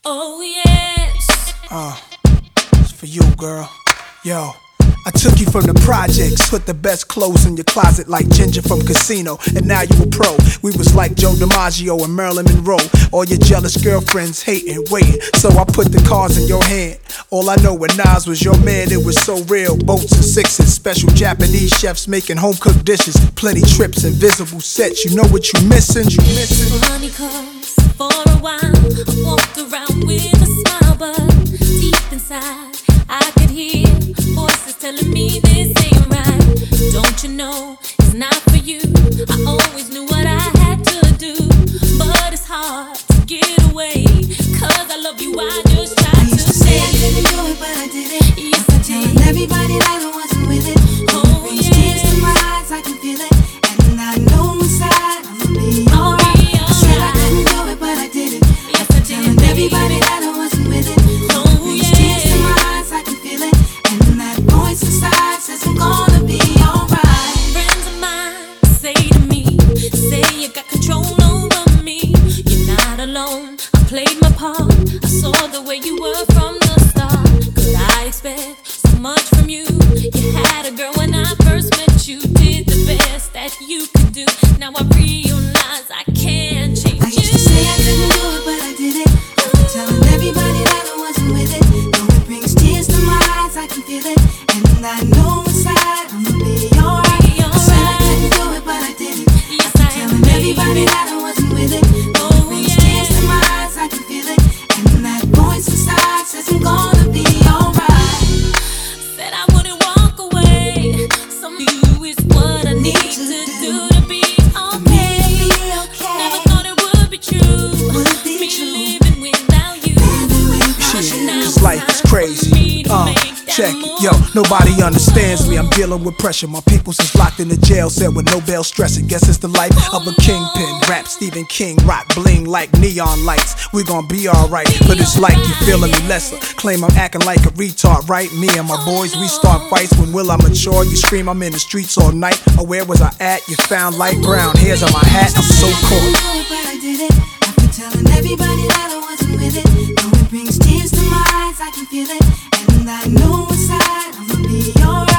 Oh yes. It's for you, girl. Yo, I took you from the projects, put the best clothes in your closet like Ginger from Casino, and now you a pro. We was like Joe DiMaggio and Marilyn Monroe. All your jealous girlfriends hating, waiting, so I put the cards in your hand. All I know when Nas was your man, it was so real. Boats and sixes, special Japanese chefs making home-cooked dishes, plenty trips, invisible sets. You know what you missing? Money comes for a while. I walked around with a smile, but deep inside I could hear voices telling me this ain't right. Don't you know it's not for you? I always knew what I had to do, but it's hard to get away, 'cause I love you, I just tried I used to say I couldn't do it, but I did it. Yes, I telling everybody that I wasn't with it. Oh, brings tears to my eyes, I can feel it, and I know inside I'ma be alright. I said I couldn't do it, but I did it. Yes, I did, telling everybody that I wasn't with it. Oh, brings tears to my eyes, I can feel it, and that voice inside says I'm gonna be alright. Friends of mine say to me, say you got control over me. You're not alone, I played my part. I saw the way you were from the start. Could I expect so much from you? You had a girl when I first met you, did the best that you could do. Now I realize I can't change I used to say I couldn't do it, but I did it. After telling everybody that I wasn't with it. Though it brings tears to my eyes, I can feel it, and I know inside I'ma be alright. I said I couldn't do it, but I did it. Yes, After I am, telling everybody that I wasn't with it. Though it brings tears to my eyes, I can feel it, and that voice inside says I'm gonna be alright. Said I wouldn't walk away. Some you is what I need to do to be okay. Never thought it would be true. Me living without you. Shit, this life is crazy. Check it, yo, nobody understands me. I'm dealing with pressure. My peoples is locked in the jail cell with no bail stressing. Guess it's the life of a kingpin. Rap Stephen King, rock bling like neon lights. We gon' be alright, but it's like you feeling me lesser. Claim I'm acting like a retard, right? Me and my boys, we start fights. When will I mature? You scream I'm in the streets all night. Or where was I at? You found light brown hairs on my hat. I'm so cool. But I did it. After telling everybody that I wasn't with it. Though it brings tears to my eyes, I can feel it, and I know inside I'ma be alright.